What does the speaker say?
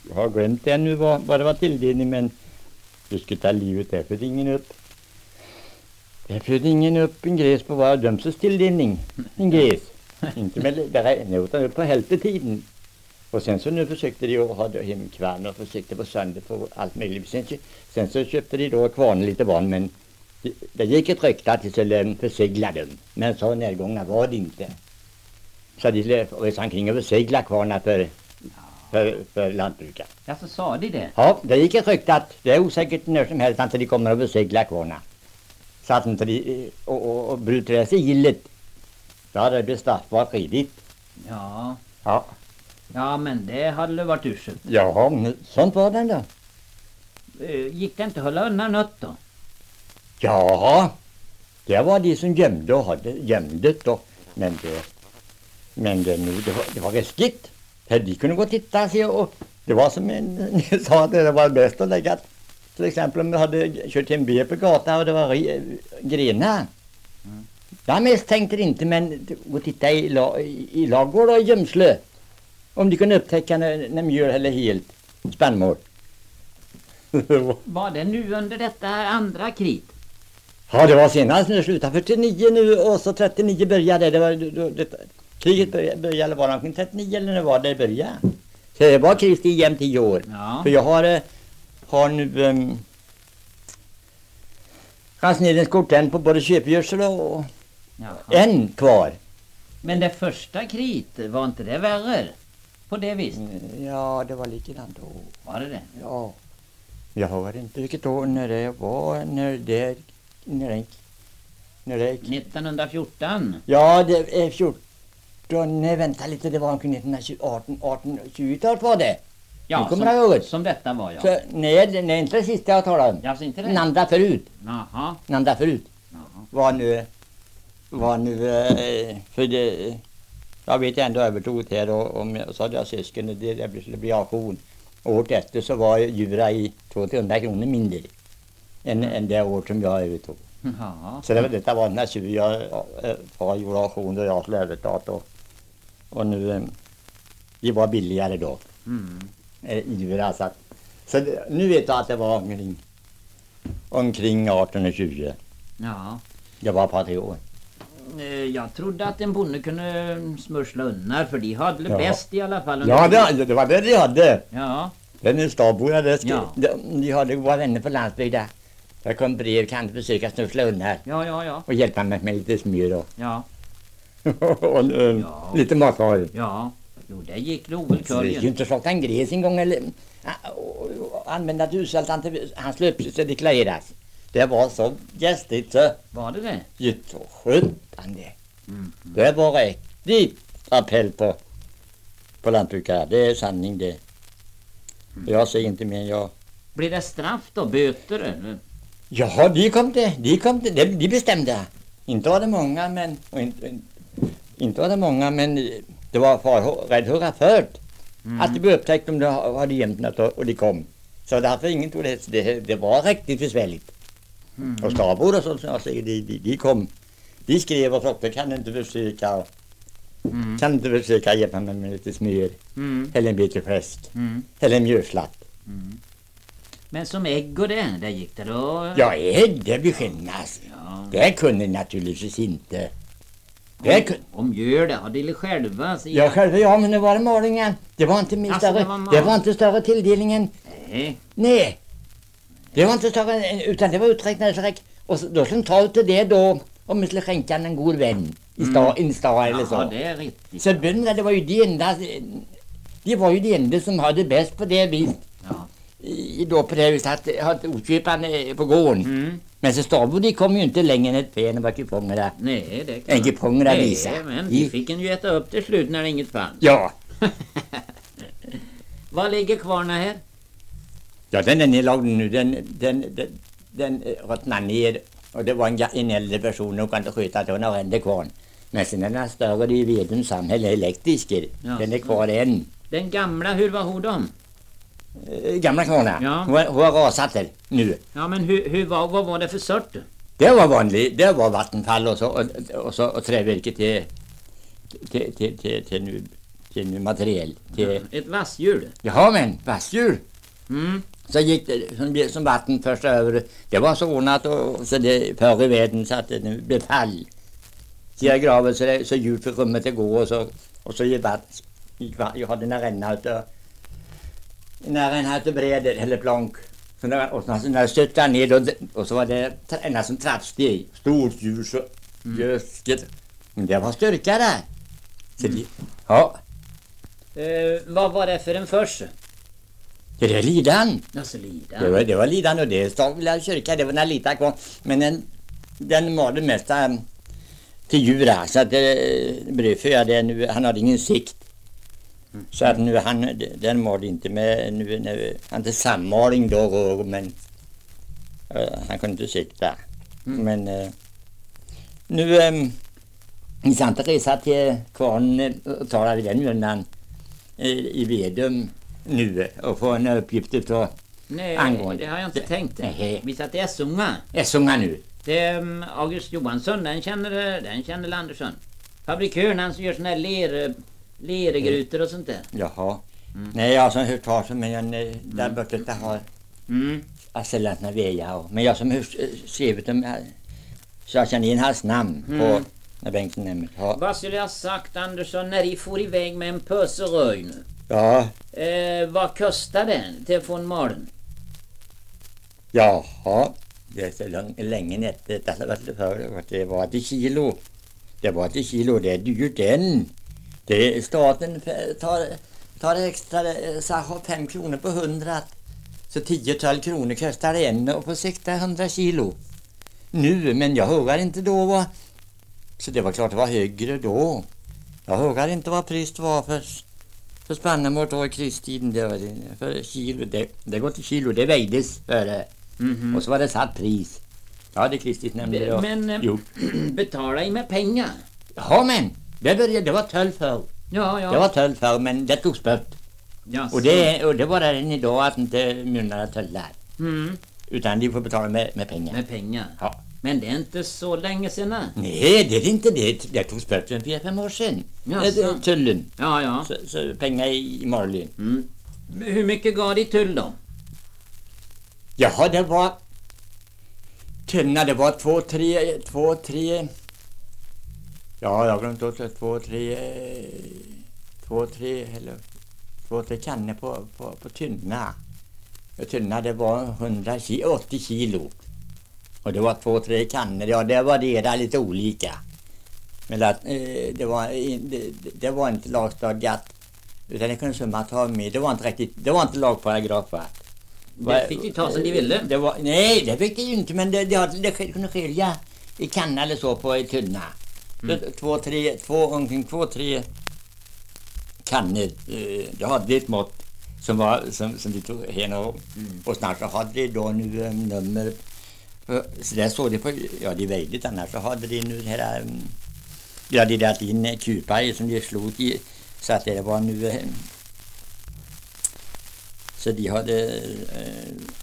Jag har glömt det nu vad det var tilldelning, men du ska ta livet där för ingen upp. Det födde ingen upp en gräs på var dömses tilldelning. En gräs. Inte med utan upp på hälften tiden. Och sen så nu försökte de ha hem kvarn och försökte på söndag på allt möjligt. Sen så köpte de då kvarn lite barn, men det gick ett rykte att de skulle försegla dem. Men så närgångna var det inte. Så de reste omkring och försegla kvarna för lantbrukare. Ja, så sa de det? Ja, det gick ett rykte att det är osäkert när som helst att de kommer att försegla kvarna. Så att inte de och bryter det sig gillet. Då hade det blivit straffbart redigt. Ja. Ja. Ja, men det hade varit uselt. Ja, men sånt var den då. Gick det inte att hålla undan nött då? Ja, det var de som gömde och hade gömdet då. Men det var läskigt. De kunde gå och titta sig och det var som en sa att det var bäst att lägga. Till exempel om du hade kört en bil på gatan och det var grenar. Jag misstänkte inte, men gå och titta i lagård och i gömslö. Om de kunde upptäcka när mjöl eller helt spannmål. Var det nu under detta andra krig? Ja, det var senast när det slutade 49 nu och så 39 började. Kriget började vara omkring 39 eller när var det började. Så det var krig i jämnt 10 år. Ja. För jag har nu ransoneringskorten på både köpgödsel och en kvar. Men det första kriget, var inte det värre? På det vis? Ja, det var likadant då. Var det det? Ja. Jag hör inte vilket år när det var, när det 1914? Ja, det är 14. Nej, vänta lite, det var omkring 1918-20-talet var det. Ja, kommer ihåg. Som detta var, ja. Så, nej, inte det sista jag talade om. Ja, så inte det? Nanda förut. Jaha. Nanda förut. Jaha. Var nu för det, jag vet ändå övertog här och om jag sa det syskon, det skulle bli auktion. Året efter så var djura i 200 kronor mindre än det år som jag övertog. Jaha. Så detta var när jag gjorde auktion och jag skulle överta och nu det var billigare då. Djura så nu vet jag att det var omkring 18 och 20. Ja. Jag var på 3 år. Jag trodde att en bonde kunde smursla undan, för de hade det bäst i alla fall. Ja, det var det de hade. Ja. Den är stabborna, Ja. de hade våra vänner på landsbygden. Jag kom brev, kan du försöka snussla undan Ja. och hjälpa mig med lite smör då. Ja. Och lite matvaror. Ja. Jo, det gick roligt. Så det gick ju inte slått en gräs en gång eller använda dusalt, han slöp så det klareras. Det var så gästigt så. Var det det? Jätteskötande. Det var riktigt appell på lantbrukare. Det är sanning det. Jag säger inte mer än jag. Blir det straff då? Böter eller? Ja, de bestämde. Inte var det många, men inte var det många, men det var rädd hurra förut. Att det blev upptäckt om det hade jämnat och de kom. Så därför ingen tog det var riktigt besvärligt. Och stabor och så jag säger, de kom. De skrev och frågade, kan du inte försöka hjälpa mig med lite smör? Eller en bit fläsk. Eller en mjöslatt. Men som ägg och det gick det då? Ja, ägg, det beskinnas. Ja. Det kunde naturligtvis inte. Om mjöl det, har de själva? Ja, själva, ja, men det var det malingen. Det var inte min större, det var inte större tilldelningen. Nej. Det var inte större, utan det var uträknat. Och då skulle de ta ut det då, om vi skulle skänka en god vän i stad eller så. Ja, det är riktigt. Så bönderna, det var ju de enda som hade bäst på det viset. Ja. Då på det viset att otköparna på gården. Men så stabor, de kom ju inte längre än ett pen och var kuponger där. Nej, det kan en kuponger där visa. Nej, men de fick en ju äta upp till slut när inget fanns. Ja. Vad ligger kvarna här? Ja, den är nedlagd nu. Den ruttnar ner. Och det var en äldre person som kan inte sköta att hon har ändå kvar. Men sen den är större i veden samhälle elektrisker. Ja. Den är kvar än. Den gamla, hur var hon då? Gamla kvarna. Ja. Hon har rasat här nu. Ja, men vad var det för sort? Det var vanligt. Det var vattenfall och trävirke till nu till materiell. Till, Ett vasshjul. jaha men, vasshjul. Mm. Så gick det som vatten först över. Det var så ordnat och så det förr i världen så att det blev fall. Så jag gravade så djupt för rummet att gå och så gick vatten. Jag hade en arena utav bred eller plank. Så när jag stöttade ner och så var det en som trappsteg. Stort djur så jösket. Men det var styrka där. Så ja. Vad var det för en förs? Det är lidan. Alltså Lidan. Det var lidan och det stod lilla kyrka. Det var när lita kvar. Men den var det mesta till djur. Så att brödföda nu, han hade ingen sikt. Så att nu den mådde inte med nu han hade sammaling då men han kunde inte sikta. Men nu i Santa Teresa till kvarnen talade den jundan i Vedum nu och få en uppgift utav Nej, angående. det har jag inte tänkt. Nej. Vi satt i Essunga. Essunga nu. Det är August Johansson, den känner Andersson. Fabrikören, han som gör såna här leregrutor och sånt där. Jaha. Nej, jag som hört talas om men där borta det har Asselanterna Veja. Men jag som har skrivit dem så jag känner in hans namn på när Bengtsson nämner. Ja. Vad skulle jag ha sagt Andersson när de får iväg med en pöse röj nu? Ja. Vad kostar den till att få en malen? Jaha. Det är så länge nättet. Det var till kilo. Det är dyrt den. Det är staten tar extra så har 5 kronor på 100. Så 10-12 kronor kostar det en och på 600 kilo. Nu, men jag hörde inte då vad. Så det var klart det var högre då. Jag hörde inte vad pris det var för spannmål då i kristiden. Det var för kilo. Det går till kilo. Det vägdes för det. Och så var det satt pris. Ja, det kristet nämnde då. Men betala i med pengar. Ja, men det var 12 för. Ja. Det var 12 för, men det togs bort. Ja, Och det var där än idag att inte myndarna tullar. Utan de får betala med pengar. Med pengar. Ja. Men det är inte så länge sedan. Nej, det är inte det. Det togs bort för 4-5 år sedan. Jaså. Tullen. Ja. Så pengar i Marlin. Hur mycket gav de tull då? Jaha, det var tunna, det var 2-3 ja, jag glömde också 2-3 kannor på tunna. Och tunna det var 80 kilo. Och det var 2-3 kannor. Ja, det var det där lite olika. Men det var inte lagstadgat. Utan det kunde summa ta med. Det var inte lagparagrafat. Det fick de ta som de ville. Nej, det fick de ju inte. Men det kunde skilja i kanna eller så på i tunna. Omkring 2-3 kannor. Det hade ett mått som de tog henne och snart så hade de då nu nummer. Så där såg det på, ja det är väldigt annars så hade de nu här, ja det där in kupar som de slog i så att det var nu så de hade